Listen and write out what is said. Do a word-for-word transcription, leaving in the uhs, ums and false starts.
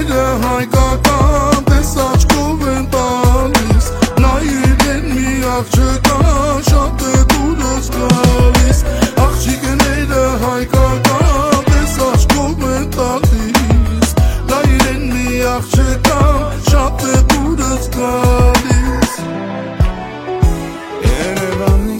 mire hayqatan Te saç cuvântalis Na i den mi arqë